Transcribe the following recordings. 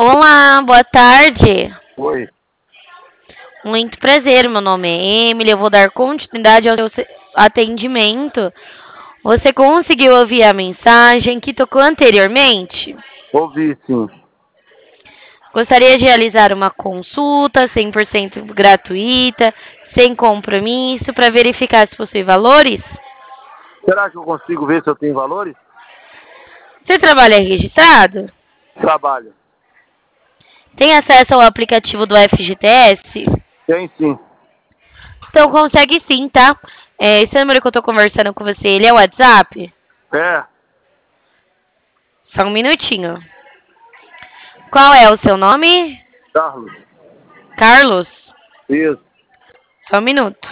Olá, boa tarde. Oi. Muito prazer, meu nome é Emily. Eu vou dar continuidade ao seu atendimento. Você conseguiu ouvir a mensagem que tocou anteriormente? Ouvi, sim. Gostaria de realizar uma consulta 100% gratuita, sem compromisso, para verificar se possui valores? Será que eu consigo ver se eu tenho valores? Você trabalha registrado? Trabalho. Tem acesso ao aplicativo do FGTS? Tem sim. Então consegue sim, tá? Esse número que eu tô conversando com você, ele é o WhatsApp? É, Só um minutinho. Qual é o seu nome? Carlos. Carlos? Isso. Só um minuto.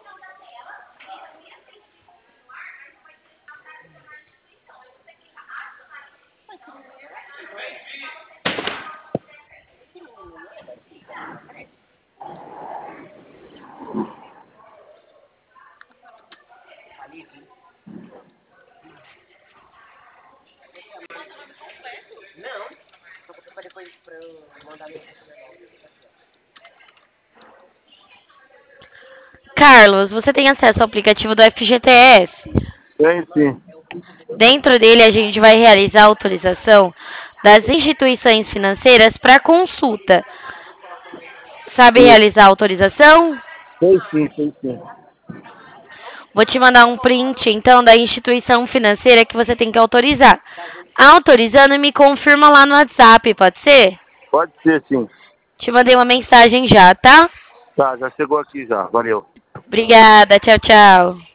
Carlos, você tem acesso ao aplicativo do FGTS? Tem sim. Dentro dele, a gente vai realizar a autorização das instituições financeiras para consulta. Sabe Isso. realizar a autorização? Tem sim, tem sim. Vou te mandar um print, então, da instituição financeira que você tem que autorizar. Autorizando, me confirma lá no WhatsApp, pode ser? Pode ser sim. Te mandei uma mensagem já, tá? Tá, já chegou aqui já. Valeu. Obrigada, tchau, tchau.